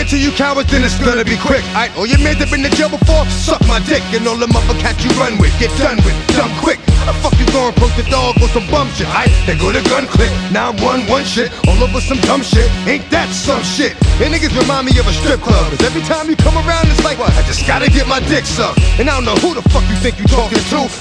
it to you cowards, then it's gonna be quick. Aight, all your mans that been to jail before, suck my dick. And all the motherfuckers you run with, get done with, dumb quick. How the fuck you gonna approach the dog with some bum shit? Aight, they go to gun click, 911 shit, all over some dumb shit. Ain't that some shit? And niggas remind me of a strip club, cause every time you come around it's like, what? I just gotta get my dick sucked. And I don't know who the fuck you think you talking to.